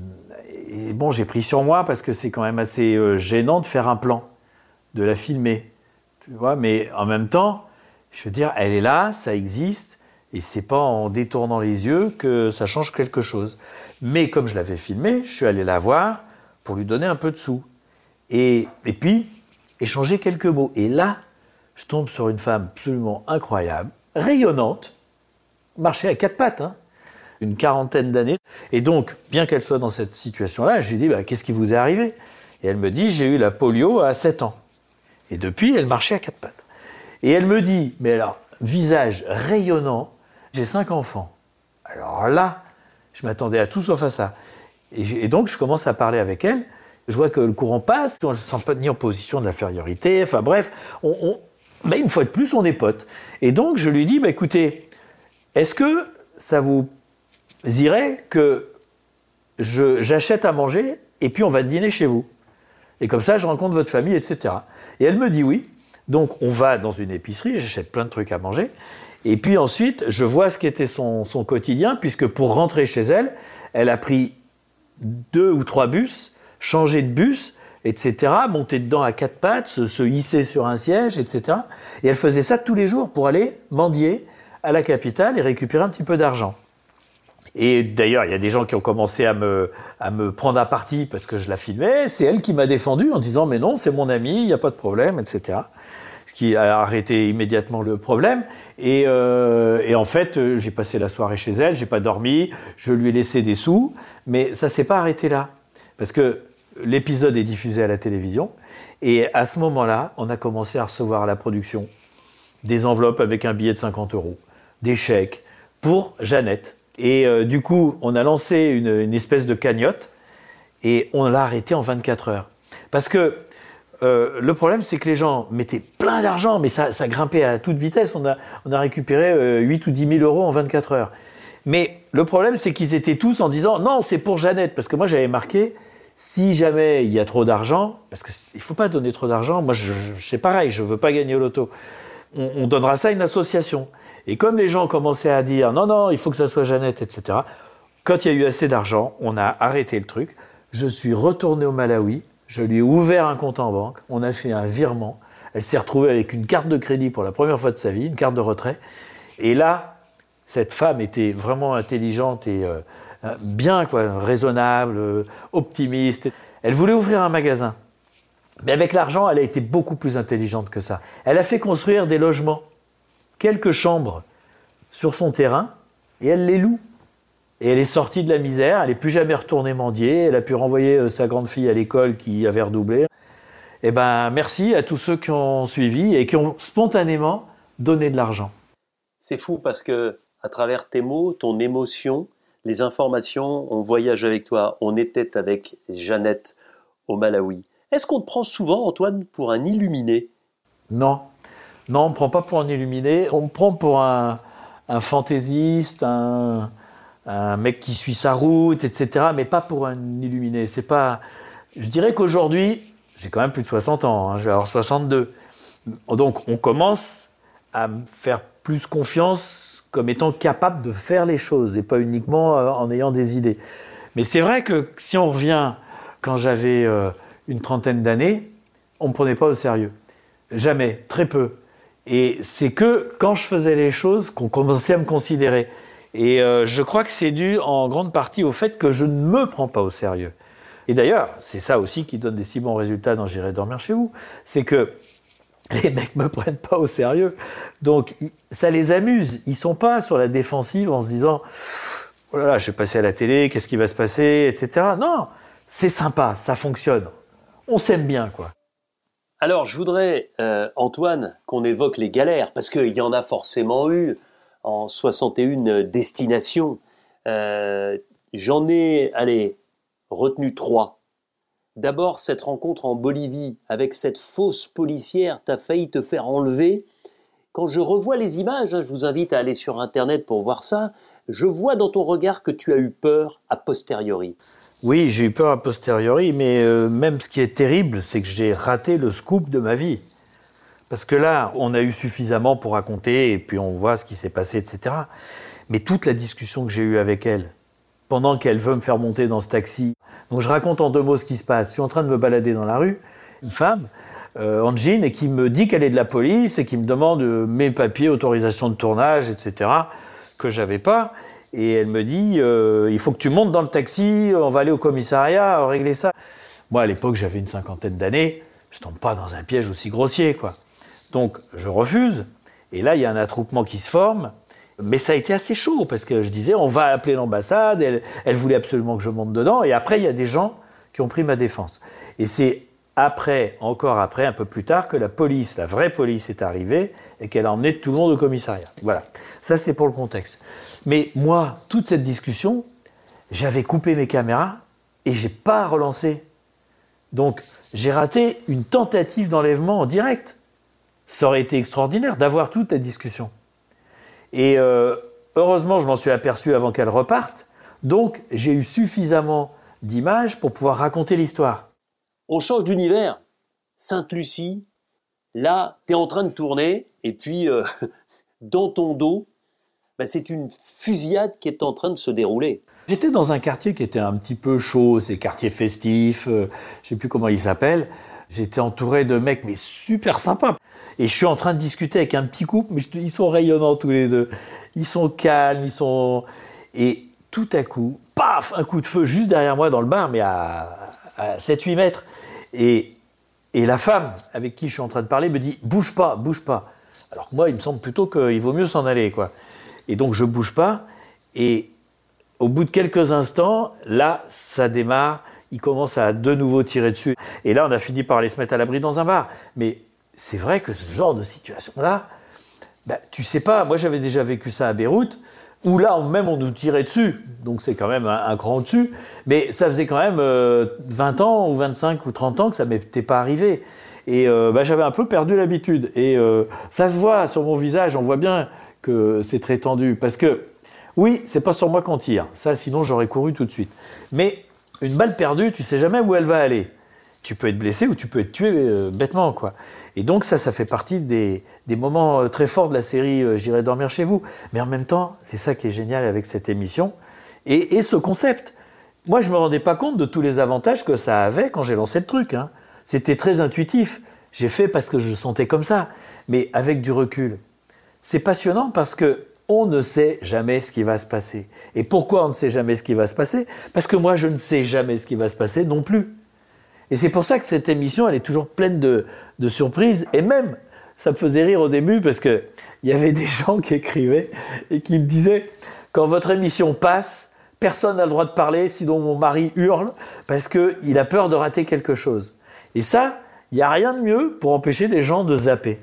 Speaker 2: et bon, j'ai pris sur moi parce que c'est quand même assez euh, gênant de faire un plan, de la filmer. Tu vois, mais en même temps, je veux dire, elle est là, ça existe, et c'est pas en détournant les yeux que ça change quelque chose. Mais comme je l'avais filmée, je suis allé la voir pour lui donner un peu de sous. Et, et puis, échanger quelques mots. Et là, je tombe sur une femme absolument incroyable, rayonnante, marchait à quatre pattes, hein, une quarantaine d'années. Et donc, bien qu'elle soit dans cette situation-là, je lui dis bah, « Qu'est-ce qui vous est arrivé ?» Et elle me dit « J'ai eu la polio à sept ans. » Et depuis, elle marchait à quatre pattes. Et elle me dit « Mais alors, visage rayonnant, j'ai cinq enfants. » Alors là, je m'attendais à tout sauf à ça. Et, et donc, je commence à parler avec elle. Je vois que le courant passe, on ne se sent pas ni en position d'infériorité. Enfin bref, on... on Ben, une fois de plus, on est potes. Et donc, je lui dis, bah, écoutez, est-ce que ça vous irait que je, j'achète à manger et puis on va dîner chez vous ? Et comme ça, je rencontre votre famille, et cetera. Et elle me dit oui. Donc, on va dans une épicerie, j'achète plein de trucs à manger. Et puis ensuite, je vois ce qu'était son, son quotidien, puisque pour rentrer chez elle, elle a pris deux ou trois bus, changé de bus, et cetera, monter dedans à quatre pattes, se, se hisser sur un siège, et cetera. Et elle faisait ça tous les jours pour aller mendier à la capitale et récupérer un petit peu d'argent. Et d'ailleurs, il y a des gens qui ont commencé à me, à me prendre à partie parce que je la filmais. C'est elle qui m'a défendu en disant « Mais non, c'est mon amie, il n'y a pas de problème, et cetera » Ce qui a arrêté immédiatement le problème. Et, euh, et en fait, j'ai passé la soirée chez elle, j'ai pas dormi, je lui ai laissé des sous, mais ça s'est pas arrêté là. Parce que l'épisode est diffusé à la télévision, et à ce moment-là, on a commencé à recevoir à la production des enveloppes avec un billet de cinquante euros, des chèques pour Jeannette. Et euh, du coup, on a lancé une, une espèce de cagnotte, et on l'a arrêté en vingt-quatre heures. Parce que euh, le problème, c'est que les gens mettaient plein d'argent, mais ça, ça grimpait à toute vitesse. On a, on a récupéré euh, huit ou dix mille euros en vingt-quatre heures. Mais le problème, c'est qu'ils étaient tous en disant « Non, c'est pour Jeannette ». Parce que moi, j'avais marqué « Si jamais il y a trop d'argent », parce qu'il ne faut pas donner trop d'argent. Moi, je, je, c'est pareil, je ne veux pas gagner au loto. On, on donnera ça à une association. Et comme les gens commençaient à dire « Non, non, il faut que ça soit Jeannette », et cetera, quand il y a eu assez d'argent, on a arrêté le truc. Je suis retourné au Malawi. Je lui ai ouvert un compte en banque, on a fait un virement. Elle s'est retrouvée avec une carte de crédit pour la première fois de sa vie, une carte de retrait. Et là, cette femme était vraiment intelligente et euh, bien, quoi, raisonnable, euh, optimiste. Elle voulait ouvrir un magasin. Mais avec l'argent, elle a été beaucoup plus intelligente que ça. Elle a fait construire des logements, quelques chambres sur son terrain, et elle les loue. Et elle est sortie de la misère, elle n'est plus jamais retournée mendier, elle a pu renvoyer sa grande fille à l'école qui avait redoublé. Eh ben, merci à tous ceux qui ont suivi et qui ont spontanément donné de l'argent.
Speaker 1: C'est fou parce que, à travers tes mots, ton émotion, les informations, on voyage avec toi. On était avec Jeannette au Malawi. Est-ce qu'on te prend souvent, Antoine, pour un illuminé ?
Speaker 2: Non, non, on ne me prend pas pour un illuminé. On me prend pour un, un fantaisiste, un... un mec qui suit sa route, et cetera, mais pas pour un illuminé. C'est pas... Je dirais qu'aujourd'hui, j'ai quand même plus de soixante ans, hein, je vais avoir soixante-deux. Donc, on commence à me faire plus confiance comme étant capable de faire les choses et pas uniquement en ayant des idées. Mais c'est vrai que si on revient quand j'avais euh, une trentaine d'années, on ne me prenait pas au sérieux. Jamais, très peu. Et c'est que quand je faisais les choses qu'on commençait à me considérer. Et euh, je crois que c'est dû en grande partie au fait que je ne me prends pas au sérieux. Et d'ailleurs, c'est ça aussi qui donne des si bons résultats dans J'irai dormir chez vous. C'est que les mecs ne me prennent pas au sérieux. Donc, ça les amuse. Ils ne sont pas sur la défensive en se disant « Oh là là, je vais passer à la télé, qu'est-ce qui va se passer ?» et cetera. Non, c'est sympa, ça fonctionne. On s'aime bien, quoi.
Speaker 1: Alors, je voudrais, euh, Antoine, qu'on évoque les galères, parce qu'il y en a forcément eu. En soixante et une destinations. Euh, j'en ai, allez, retenu trois. D'abord, cette rencontre en Bolivie avec cette fausse policière, t'as failli te faire enlever. Quand je revois les images, hein, je vous invite à aller sur Internet pour voir ça, je vois dans ton regard que tu as eu peur a posteriori.
Speaker 2: Oui, j'ai eu peur a posteriori, mais euh, même ce qui est terrible, c'est que j'ai raté le scoop de ma vie. Parce que là, on a eu suffisamment pour raconter, et puis on voit ce qui s'est passé, et cetera. Mais toute la discussion que j'ai eue avec elle, pendant qu'elle veut me faire monter dans ce taxi, donc je raconte en deux mots ce qui se passe. Je suis en train de me balader dans la rue, une femme, euh, en jean, et qui me dit qu'elle est de la police, et qui me demande euh, mes papiers, autorisation de tournage, et cetera, que j'avais pas. Et elle me dit, euh, il faut que tu montes dans le taxi, on va aller au commissariat, régler ça. Moi, à l'époque, j'avais une cinquantaine d'années, je tombe pas dans un piège aussi grossier, quoi. Donc, je refuse. Et là, il y a un attroupement qui se forme. Mais ça a été assez chaud, parce que je disais, on va appeler l'ambassade. Elle, elle voulait absolument que je monte dedans. Et après, il y a des gens qui ont pris ma défense. Et c'est après, encore après, un peu plus tard, que la police, la vraie police, est arrivée et qu'elle a emmené tout le monde au commissariat. Voilà. Ça, c'est pour le contexte. Mais moi, toute cette discussion, j'avais coupé mes caméras et je n'ai pas relancé. Donc, j'ai raté une tentative d'enlèvement en direct. Ça aurait été extraordinaire d'avoir toute la discussion. Et euh, heureusement, je m'en suis aperçu avant qu'elle reparte. Donc, j'ai eu suffisamment d'images pour pouvoir raconter l'histoire.
Speaker 1: On change d'univers. Sainte-Lucie, là, tu es en train de tourner, et puis, euh, dans ton dos, bah, c'est une fusillade qui est en train de se dérouler.
Speaker 2: J'étais dans un quartier qui était un petit peu chaud, c'est quartier festif, euh, je ne sais plus comment il s'appelle. J'étais entouré de mecs, mais super sympas. Et je suis en train de discuter avec un petit couple, mais ils sont rayonnants tous les deux. Ils sont calmes, ils sont... Et tout à coup, paf, un coup de feu juste derrière moi dans le bar, mais à, à sept huit mètres. Et, et la femme avec qui je suis en train de parler me dit « bouge pas, bouge pas ». Alors que moi, il me semble plutôt qu'il vaut mieux s'en aller, quoi. Et donc, je bouge pas. Et au bout de quelques instants, là, ça démarre. Il commence à de nouveau tirer dessus. Et là, on a fini par aller se mettre à l'abri dans un bar. Mais c'est vrai que ce genre de situation-là, bah, tu sais pas. Moi, j'avais déjà vécu ça à Beyrouth. où là, on, même on nous tirait dessus, donc c'est quand même un, un cran au-dessus, mais ça faisait quand même euh, vingt ans ou vingt-cinq ou trente ans que ça ne m'était pas arrivé. Et euh, bah, j'avais un peu perdu l'habitude. Et euh, ça se voit sur mon visage, on voit bien que c'est très tendu. Parce que, oui, c'est pas sur moi qu'on tire, ça sinon j'aurais couru tout de suite. Mais une balle perdue, tu sais jamais où elle va aller. Tu peux être blessé ou tu peux être tué euh, bêtement, quoi. Et donc ça, ça fait partie des, des moments euh, très forts de la série euh, J'irai dormir chez vous. Mais en même temps, c'est ça qui est génial avec cette émission et, et ce concept. Moi, je me rendais pas compte de tous les avantages que ça avait quand j'ai lancé le truc. Hein. C'était très intuitif. J'ai fait parce que je le sentais comme ça. Mais avec du recul, c'est passionnant parce que on ne sait jamais ce qui va se passer. Et pourquoi on ne sait jamais ce qui va se passer ? Parce que moi, je ne sais jamais ce qui va se passer non plus. Et c'est pour ça que cette émission, elle est toujours pleine de, de surprises. Et même, ça me faisait rire au début parce qu'il y avait des gens qui écrivaient et qui me disaient « Quand votre émission passe, personne n'a le droit de parler, sinon mon mari hurle parce qu'il a peur de rater quelque chose. » Et ça, il n'y a rien de mieux pour empêcher les gens de zapper.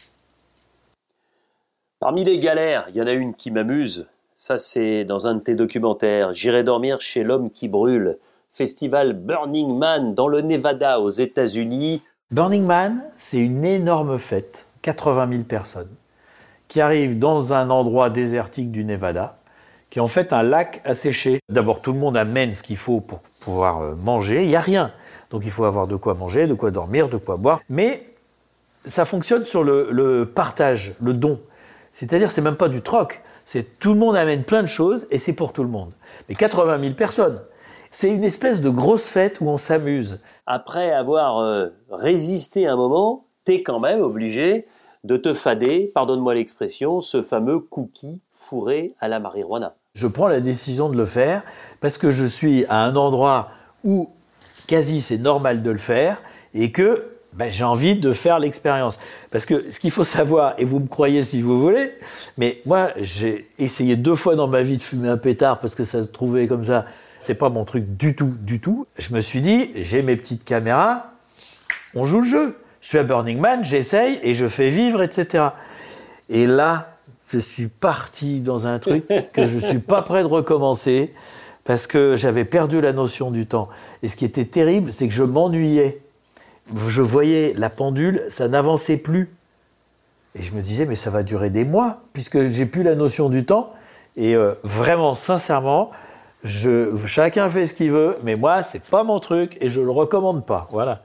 Speaker 1: Parmi les galères, il y en a une qui m'amuse. Ça, c'est dans un de tes documentaires. « J'irai dormir chez l'homme qui brûle ». Festival Burning Man dans le Nevada aux États-Unis.
Speaker 2: Burning Man, c'est une énorme fête, quatre-vingt mille personnes, qui arrivent dans un endroit désertique du Nevada, qui est en fait un lac asséché. D'abord, tout le monde amène ce qu'il faut pour pouvoir manger. Il n'y a rien. Donc, il faut avoir de quoi manger, de quoi dormir, de quoi boire. Mais ça fonctionne sur le, le partage, le don. C'est-à-dire, c'est même pas du troc. C'est tout le monde amène plein de choses et c'est pour tout le monde. Mais quatre-vingt mille personnes. C'est une espèce de grosse fête où on s'amuse.
Speaker 1: Après avoir euh, résisté un moment, t'es quand même obligé de te fader, pardonne-moi l'expression, ce fameux cookie fourré à la marijuana.
Speaker 2: Je prends la décision de le faire parce que je suis à un endroit où quasi c'est normal de le faire et que ben, j'ai envie de faire l'expérience. Parce que ce qu'il faut savoir, et vous me croyez si vous voulez, mais moi j'ai essayé deux fois dans ma vie de fumer un pétard parce que ça se trouvait comme ça. C'est pas mon truc du tout, du tout. Je me suis dit, j'ai mes petites caméras, on joue le jeu. Je suis à Burning Man, j'essaye et je fais vivre, et cetera. Et là, je suis parti dans un truc que je suis pas prêt de recommencer parce que j'avais perdu la notion du temps. Et ce qui était terrible, c'est que je m'ennuyais. Je voyais la pendule, ça n'avançait plus. Et je me disais, mais ça va durer des mois puisque j'ai plus la notion du temps. Et euh, vraiment, sincèrement, Je, chacun fait ce qu'il veut, mais moi, c'est pas mon truc et je le recommande pas. Voilà.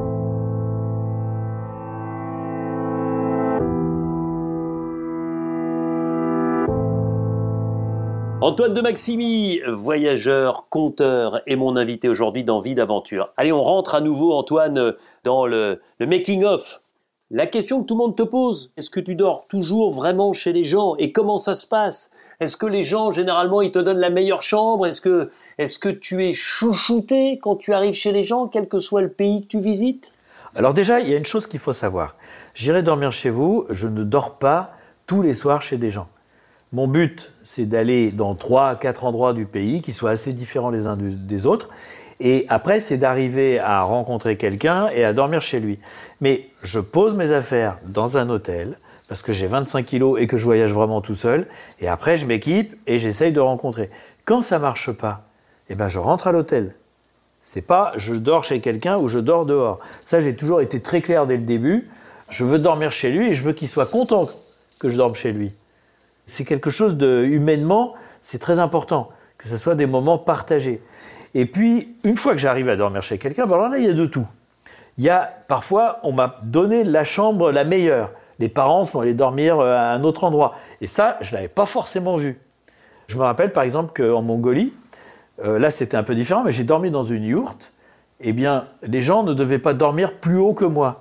Speaker 1: Antoine de Maximi, voyageur, conteur, est mon invité aujourd'hui dans Vie d'aventure. Allez, on rentre à nouveau, Antoine, dans le, le making-of. La question que tout le monde te pose, est-ce que tu dors toujours vraiment chez les gens et comment ça se passe ? Est-ce que les gens, généralement, ils te donnent la meilleure chambre ? Est-ce que, est-ce que tu es chouchouté quand tu arrives chez les gens, quel que soit le pays que tu visites ?
Speaker 2: Alors déjà, il y a une chose qu'il faut savoir. J'irai dormir chez vous, je ne dors pas tous les soirs chez des gens. Mon but, c'est d'aller dans trois à quatre endroits du pays qui soient assez différents les uns des autres. Et après, c'est d'arriver à rencontrer quelqu'un et à dormir chez lui. Mais je pose mes affaires dans un hôtel parce que j'ai vingt-cinq kilos et que je voyage vraiment tout seul. Et après, je m'équipe et j'essaye de rencontrer. Quand ça marche pas, eh ben, je rentre à l'hôtel. C'est pas je dors chez quelqu'un ou je dors dehors. Ça, j'ai toujours été très clair dès le début. Je veux dormir chez lui et je veux qu'il soit content que je dorme chez lui. C'est quelque chose de, humainement, c'est très important, que ce soit des moments partagés. Et puis, une fois que j'arrive à dormir chez quelqu'un, ben alors là, il y a de tout. Il y a, parfois, on m'a donné la chambre la meilleure. Les parents sont allés dormir à un autre endroit. Et ça, je ne l'avais pas forcément vu. Je me rappelle, par exemple, qu'en Mongolie, euh, là, c'était un peu différent, mais j'ai dormi dans une yourte. Eh bien, les gens ne devaient pas dormir plus haut que moi.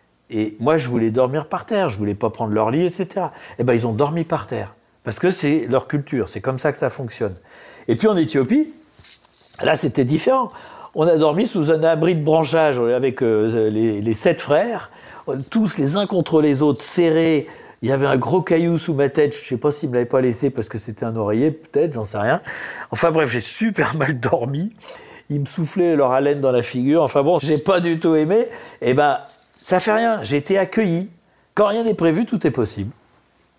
Speaker 2: Et moi, je voulais dormir par terre. Je ne voulais pas prendre leur lit, et cetera. Eh bien, ils ont dormi par terre. Parce que c'est leur culture. C'est comme ça que ça fonctionne. Et puis, en Éthiopie, là, c'était différent. On a dormi sous un abri de branchage avec euh, les, les sept frères, tous les uns contre les autres, serrés. Il y avait un gros caillou sous ma tête. Je ne sais pas s'ils ne me l'avaient pas laissé parce que c'était un oreiller, peut-être, j'en sais rien. Enfin bref, j'ai super mal dormi. Ils me soufflaient leur haleine dans la figure. Enfin bon, j'ai pas du tout aimé. Eh ben, ça fait rien. J'ai été accueilli. Quand rien n'est prévu, tout est possible.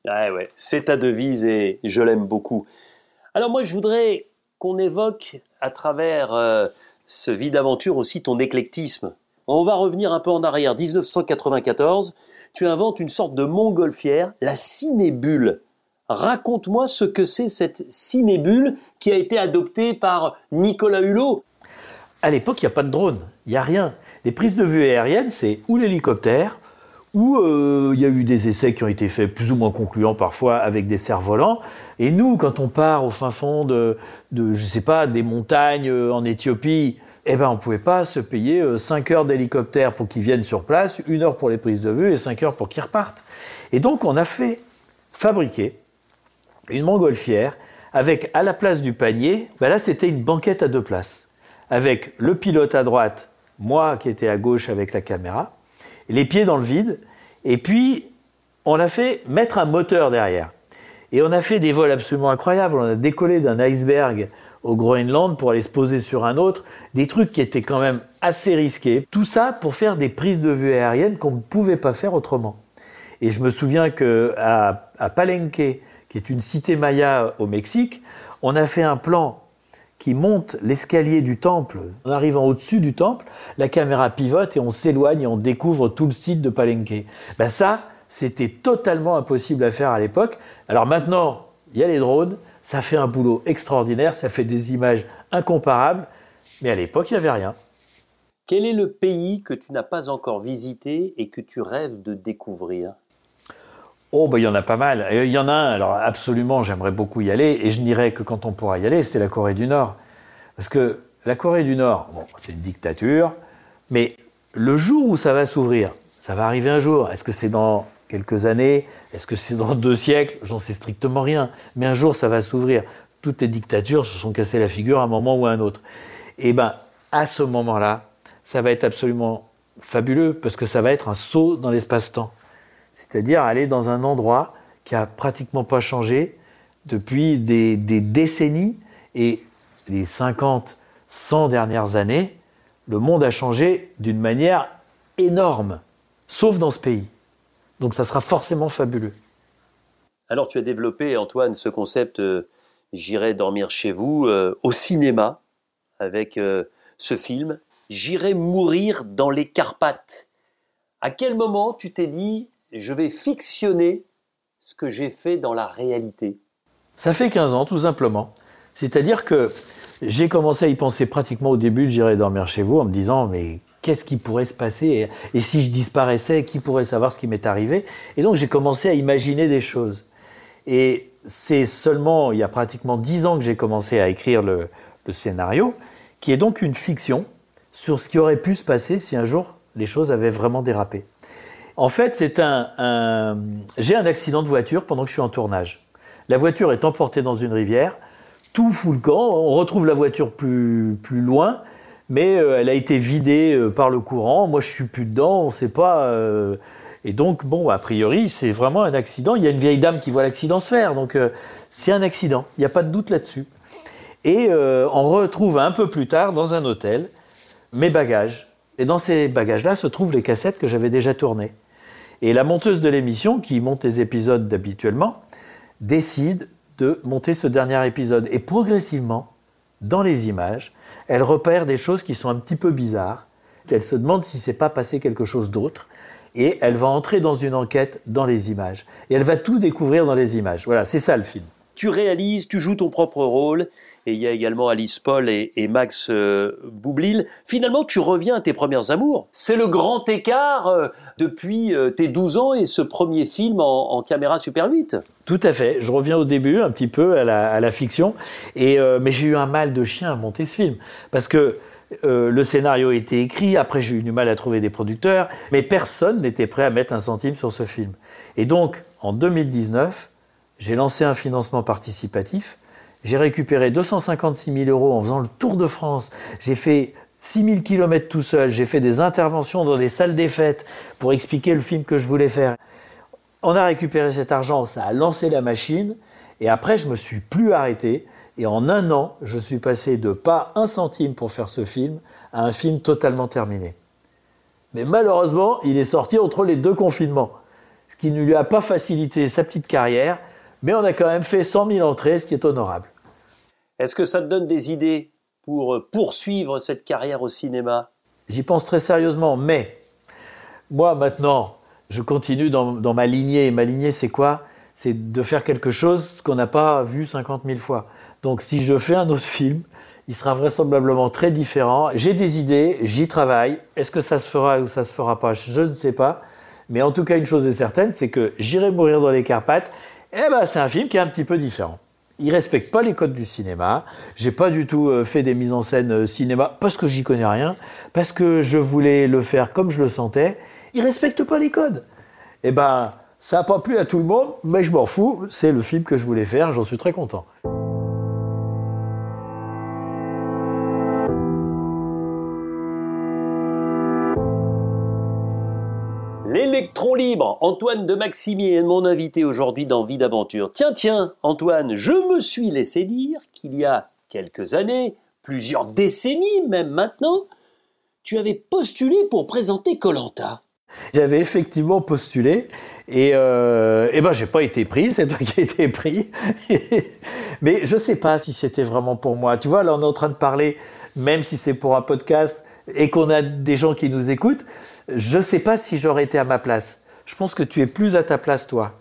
Speaker 1: Ouais, ouais, c'est ta devise et je l'aime beaucoup. Alors moi, je voudrais qu'on évoque à travers euh, ce Vie d'aventure aussi ton éclectisme. On va revenir un peu en arrière. dix-neuf cent quatre-vingt-quatorze, tu inventes une sorte de montgolfière, la cinébule. Raconte-moi ce que c'est cette cinébule qui a été adoptée par Nicolas Hulot.
Speaker 2: À l'époque, il n'y a pas de drone, il n'y a rien. Les prises de vue aériennes, c'est ou l'hélicoptère, où euh, il y a eu des essais qui ont été faits plus ou moins concluants parfois avec des cerfs-volants. Et nous, quand on part au fin fond de, de je sais pas, des montagnes en Éthiopie, eh ben on ne pouvait pas se payer cinq heures d'hélicoptère pour qu'ils viennent sur place, une heure pour les prises de vue et cinq heures pour qu'ils repartent. Et donc on a fait fabriquer une montgolfière avec, à la place du panier, ben là c'était une banquette à deux places, avec le pilote à droite, moi qui étais à gauche avec la caméra, les pieds dans le vide, et puis on a fait mettre un moteur derrière. Et on a fait des vols absolument incroyables. On a décollé d'un iceberg au Groenland pour aller se poser sur un autre, des trucs qui étaient quand même assez risqués. Tout ça pour faire des prises de vue aériennes qu'on ne pouvait pas faire autrement. Et je me souviens qu'à à Palenque, qui est une cité maya au Mexique, on a fait un plan qui monte l'escalier du temple. En arrivant au-dessus du temple, la caméra pivote et on s'éloigne et on découvre tout le site de Palenque. Ben ça, c'était totalement impossible à faire à l'époque. Alors maintenant, il y a les drones, ça fait un boulot extraordinaire, ça fait des images incomparables, mais à l'époque, il n'y avait rien.
Speaker 1: Quel est le pays que tu n'as pas encore visité et que tu rêves de découvrir ?
Speaker 2: Oh, ben, il y en a pas mal. Il y en a un, alors absolument, j'aimerais beaucoup y aller, et je n'irai que quand on pourra y aller, c'est la Corée du Nord. Parce que la Corée du Nord, bon, c'est une dictature, mais le jour où ça va s'ouvrir, ça va arriver un jour. Est-ce que c'est dans quelques années ? Est-ce que c'est dans deux siècles ? J'en sais strictement rien. Mais un jour, ça va s'ouvrir. Toutes les dictatures se sont cassées la figure à un moment ou à un autre. Et ben, à ce moment-là, ça va être absolument fabuleux, parce que ça va être un saut dans l'espace-temps. C'est-à-dire aller dans un endroit qui a pratiquement pas changé depuis des, des décennies. Et les cinquante, cent dernières années, le monde a changé d'une manière énorme, sauf dans ce pays. Donc ça sera forcément fabuleux.
Speaker 1: Alors tu as développé, Antoine, ce concept euh, « J'irai dormir chez vous euh, » au cinéma, avec euh, ce film « J'irai mourir dans les Carpates ». À quel moment tu t'es dit « je vais fictionner ce que j'ai fait dans la réalité » ?
Speaker 2: Ça fait quinze ans, tout simplement. C'est-à-dire que j'ai commencé à y penser pratiquement au début de « J'irai dormir chez vous » en me disant « mais qu'est-ce qui pourrait se passer ? et, et si je disparaissais, qui pourrait savoir ce qui m'est arrivé ?» Et donc j'ai commencé à imaginer des choses. Et c'est seulement il y a pratiquement dix ans que j'ai commencé à écrire le, le scénario, qui est donc une fiction sur ce qui aurait pu se passer si un jour les choses avaient vraiment dérapé. En fait, c'est un, un... j'ai un accident de voiture pendant que je suis en tournage. La voiture est emportée dans une rivière, tout fout le camp, on retrouve la voiture plus, plus loin, mais euh, elle a été vidée euh, par le courant, moi je suis plus dedans, on ne sait pas... Euh... Et donc, bon, a priori, c'est vraiment un accident. Il y a une vieille dame qui voit l'accident se faire, donc euh, c'est un accident, il n'y a pas de doute là-dessus. Et euh, on retrouve un peu plus tard, dans un hôtel, mes bagages. Et dans ces bagages-là se trouvent les cassettes que j'avais déjà tournées. Et la monteuse de l'émission, qui monte les épisodes habituellement, décide de monter ce dernier épisode. Et progressivement, dans les images, elle repère des choses qui sont un petit peu bizarres. Elle se demande si c'est pas passé quelque chose d'autre. Et elle va entrer dans une enquête dans les images. Et elle va tout découvrir dans les images. Voilà, c'est ça le film.
Speaker 1: Tu réalises, tu joues ton propre rôle. Et il y a également Alice Paul et, et Max euh, Boublil. Finalement, tu reviens à tes premières amours. C'est le grand écart euh, depuis euh, tes douze ans et ce premier film en, en caméra Super huit.
Speaker 2: Tout à fait. Je reviens au début, un petit peu à la, à la fiction. Et, euh, mais j'ai eu un mal de chien à monter ce film. Parce que euh, le scénario a été écrit. Après, j'ai eu du mal à trouver des producteurs. Mais personne n'était prêt à mettre un centime sur ce film. Et donc, en deux mille dix-neuf, j'ai lancé un financement participatif. J'ai récupéré deux cent cinquante-six mille euros en faisant le tour de France. J'ai fait six mille kilomètres tout seul. J'ai fait des interventions dans des salles des fêtes pour expliquer le film que je voulais faire. On a récupéré cet argent, ça a lancé la machine. Et après, je ne me suis plus arrêté. Et en un an, je suis passé de pas un centime pour faire ce film à un film totalement terminé. Mais malheureusement, il est sorti entre les deux confinements. ce qui ne lui a pas facilité sa petite carrière, mais on a quand même fait cent mille entrées, ce qui est honorable.
Speaker 1: Est-ce que ça te donne des idées pour poursuivre cette carrière au cinéma ?
Speaker 2: J'y pense très sérieusement, mais moi maintenant, je continue dans, dans ma lignée. Et ma lignée, c'est quoi ? C'est de faire quelque chose qu'on n'a pas vu cinquante mille fois. Donc si je fais un autre film, il sera vraisemblablement très différent. J'ai des idées, j'y travaille. Est-ce que ça se fera ou ça se fera pas ? Je ne sais pas. Mais en tout cas, une chose est certaine, c'est que J'irai mourir dans les Carpates, eh ben, c'est un film qui est un petit peu différent. Il ne respecte pas les codes du cinéma. Je n'ai pas du tout fait des mises en scène cinéma parce que j'y connais rien, parce que je voulais le faire comme je le sentais. Il ne respecte pas les codes. Eh ben, ça n'a pas plu à tout le monde, mais je m'en fous. C'est le film que je voulais faire, j'en suis très content.
Speaker 1: L'électron libre, Antoine de Maximier est mon invité aujourd'hui dans Vie d'aventure. Tiens, tiens, Antoine, je me suis laissé dire qu'il y a quelques années, plusieurs décennies même maintenant, tu avais postulé pour présenter Koh-Lanta.
Speaker 2: J'avais effectivement postulé et, euh, et ben j'ai pas été pris, c'est toi qui as été pris. Mais je sais pas si c'était vraiment pour moi. Tu vois, là on est en train de parler, même si c'est pour un podcast et qu'on a des gens qui nous écoutent, je ne sais pas si j'aurais été à ma place. Je pense que tu es plus à ta place, toi.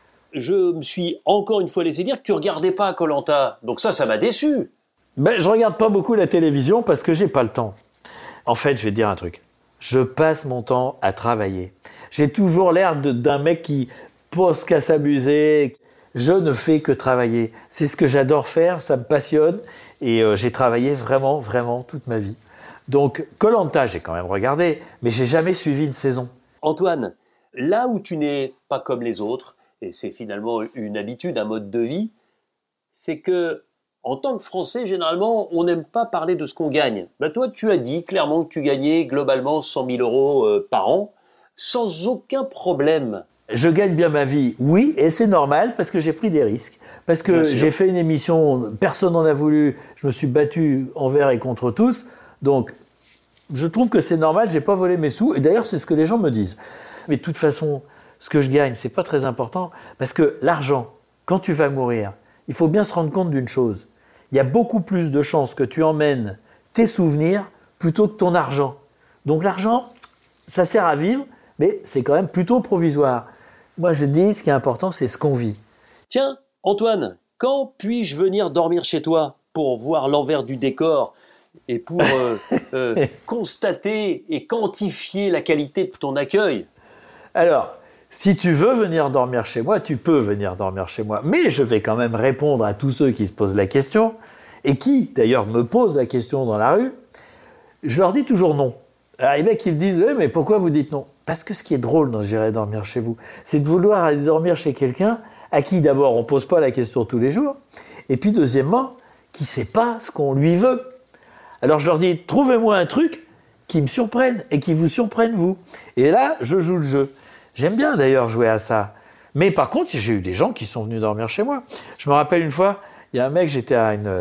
Speaker 1: Je me suis encore une fois laissé dire que tu ne regardais pas Koh-Lanta. Donc ça, ça m'a déçu.
Speaker 2: Ben, je ne regarde pas beaucoup la télévision parce que je n'ai pas le temps. En fait, je vais te dire un truc. Je passe mon temps à travailler. J'ai toujours l'air de, d'un mec qui pense qu'à s'amuser. Je ne fais que travailler. C'est ce que j'adore faire, ça me passionne. Et euh, j'ai travaillé vraiment, vraiment toute ma vie. Donc, Koh-Lanta, j'ai quand même regardé, mais j'ai jamais suivi une saison.
Speaker 1: Antoine, là où tu n'es pas comme les autres, et c'est finalement une habitude, un mode de vie, c'est que, en tant que Français, généralement, on n'aime pas parler de ce qu'on gagne. Ben toi, tu as dit clairement que tu gagnais globalement cent mille euros euh, par an, sans aucun problème.
Speaker 2: Je gagne bien ma vie, oui, et c'est normal parce que j'ai pris des risques. Parce que j'ai fait une émission, personne n'en a voulu, je me suis battu envers et contre tous. Donc, je trouve que c'est normal, j'ai pas volé mes sous. Et d'ailleurs, c'est ce que les gens me disent. Mais de toute façon, ce que je gagne, c'est pas très important. Parce que l'argent, quand tu vas mourir, il faut bien se rendre compte d'une chose. Il y a beaucoup plus de chances que tu emmènes tes souvenirs plutôt que ton argent. Donc l'argent, ça sert à vivre, mais c'est quand même plutôt provisoire. Moi, je dis, ce qui est important, c'est ce qu'on vit.
Speaker 1: Tiens, Antoine, quand puis-je venir dormir chez toi pour voir l'envers du décor ? Et pour euh, euh, constater et quantifier la qualité de ton accueil.
Speaker 2: Alors, si tu veux venir dormir chez moi, tu peux venir dormir chez moi. Mais je vais quand même répondre à tous ceux qui se posent la question, et qui, d'ailleurs, me posent la question dans la rue. Je leur dis toujours non. Alors, les mecs, ils me disent oui, « mais pourquoi vous dites non ?» Parce que ce qui est drôle dans « J'irai dormir chez vous », c'est de vouloir aller dormir chez quelqu'un à qui, d'abord, on ne pose pas la question tous les jours, et puis, deuxièmement, qui ne sait pas ce qu'on lui veut. Alors je leur dis, trouvez-moi un truc qui me surprenne et qui vous surprenne vous. Et là, je joue le jeu. J'aime bien d'ailleurs jouer à ça. Mais par contre, j'ai eu des gens qui sont venus dormir chez moi. Je me rappelle une fois, il y a un mec, j'étais à une,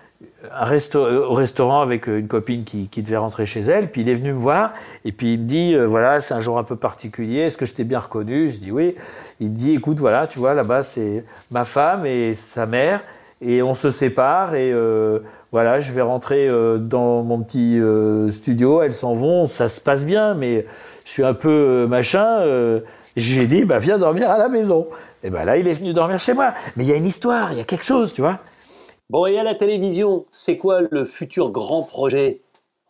Speaker 2: un resto, au restaurant avec une copine qui, qui devait rentrer chez elle, puis il est venu me voir, et puis il me dit, euh, voilà, c'est un jour un peu particulier, est-ce que je t'ai bien reconnu ? Je dis oui. Il me dit, écoute, voilà, tu vois, là-bas, c'est ma femme et sa mère, et on se sépare, et... Euh, Voilà, je vais rentrer euh, dans mon petit euh, studio, elles s'en vont, ça se passe bien, mais je suis un peu euh, machin. Euh, je lui ai dit, bah, viens dormir à la maison. Et ben là, il est venu dormir chez moi. Mais il y a une histoire, il y a quelque chose, tu vois.
Speaker 1: Bon, et à la télévision, c'est quoi le futur grand projet, Antoine ?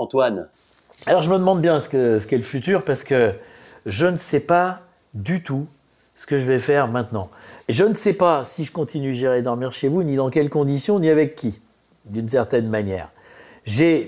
Speaker 2: Alors, je me demande bien ce, que, ce qu'est le futur, parce que je ne sais pas du tout ce que je vais faire maintenant. Et je ne sais pas si je continue, j'irai dormir chez vous, ni dans quelles conditions, ni avec qui. D'une certaine manière. J'ai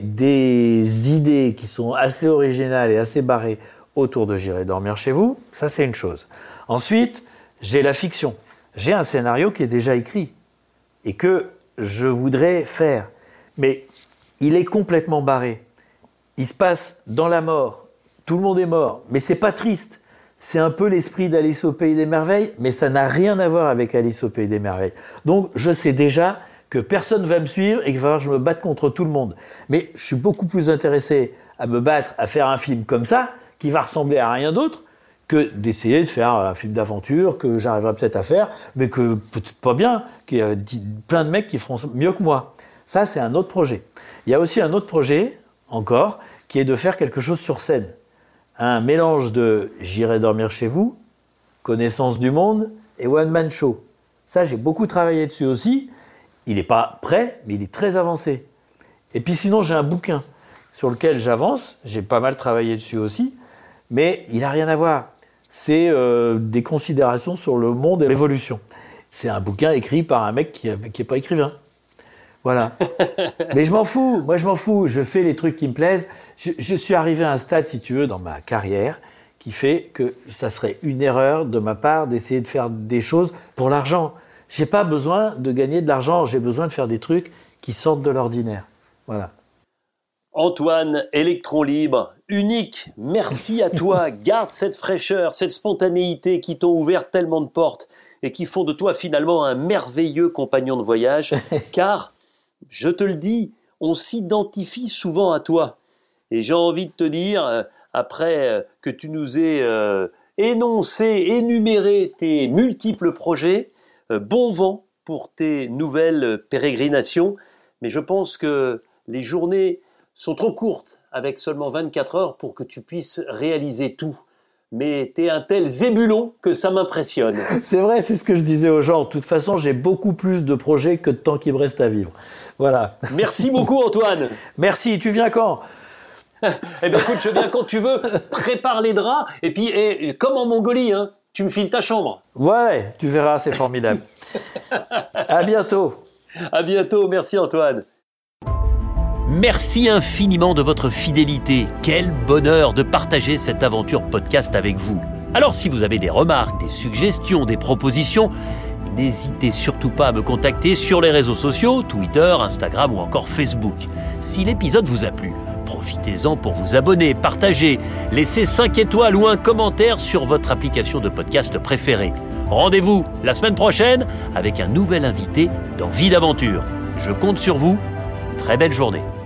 Speaker 2: des idées qui sont assez originales et assez barrées autour de J'irai dormir chez vous, ça c'est une chose. Ensuite, j'ai la fiction. J'ai un scénario qui est déjà écrit et que je voudrais faire. Mais il est complètement barré. Il se passe dans la mort. Tout le monde est mort. Mais c'est pas triste. C'est un peu l'esprit d'Alice au Pays des Merveilles, mais ça n'a rien à voir avec Alice au Pays des Merveilles. Donc je sais déjà que personne ne va me suivre et qu'il va falloir que je me batte contre tout le monde. Mais je suis beaucoup plus intéressé à me battre, à faire un film comme ça, qui va ressembler à rien d'autre, que d'essayer de faire un film d'aventure que j'arriverai peut-être à faire, mais que peut-être pas bien, qu'il y a plein de mecs qui feront mieux que moi. Ça, c'est un autre projet. Il y a aussi un autre projet, encore, qui est de faire quelque chose sur scène. Un mélange de « J'irai dormir chez vous », Connaissance du monde et One Man Show. Ça, j'ai beaucoup travaillé dessus aussi. Il n'est pas prêt, mais il est très avancé. Et puis sinon, j'ai un bouquin sur lequel j'avance. J'ai pas mal travaillé dessus aussi, mais il n'a rien à voir. C'est euh, des considérations sur le monde et l'évolution. C'est un bouquin écrit par un mec qui n'est pas écrivain. Voilà. Mais je m'en fous. Moi, je m'en fous. Je fais les trucs qui me plaisent. Je, je suis arrivé à un stade, si tu veux, dans ma carrière, qui fait que ça serait une erreur de ma part d'essayer de faire des choses pour l'argent. J'ai pas besoin de gagner de l'argent. J'ai besoin de faire des trucs qui sortent de l'ordinaire. Voilà.
Speaker 1: Antoine, électron libre, unique, merci à toi. Garde cette fraîcheur, cette spontanéité qui t'ont ouvert tellement de portes et qui font de toi finalement un merveilleux compagnon de voyage. Car, je te le dis, on s'identifie souvent à toi. Et j'ai envie de te dire, après que tu nous aies euh, énoncé, énuméré tes multiples projets, euh, bon vent pour tes nouvelles pérégrinations. Mais je pense que les journées sont trop courtes avec seulement vingt-quatre heures pour que tu puisses réaliser tout. Mais t'es un tel zébulon que ça m'impressionne.
Speaker 2: C'est vrai, c'est ce que je disais aux gens. De toute façon, j'ai beaucoup plus de projets que de temps qui me reste à vivre. Voilà.
Speaker 1: Merci beaucoup, Antoine.
Speaker 2: Merci. Tu viens quand ?
Speaker 1: Eh bien, écoute, je viens quand tu veux. Prépare les draps. Et puis, et, comme en Mongolie, hein, tu me files ta chambre.
Speaker 2: Ouais, tu verras, c'est formidable. À bientôt.
Speaker 1: À bientôt. Merci, Antoine. Merci infiniment de votre fidélité. Quel bonheur de partager cette aventure podcast avec vous. Alors si vous avez des remarques, des suggestions, des propositions, n'hésitez surtout pas à me contacter sur les réseaux sociaux, Twitter, Instagram ou encore Facebook. Si l'épisode vous a plu, profitez-en pour vous abonner, partager, laisser cinq étoiles ou un commentaire sur votre application de podcast préférée. Rendez-vous la semaine prochaine avec un nouvel invité dans Vie d'aventure. Je compte sur vous. Très belle journée.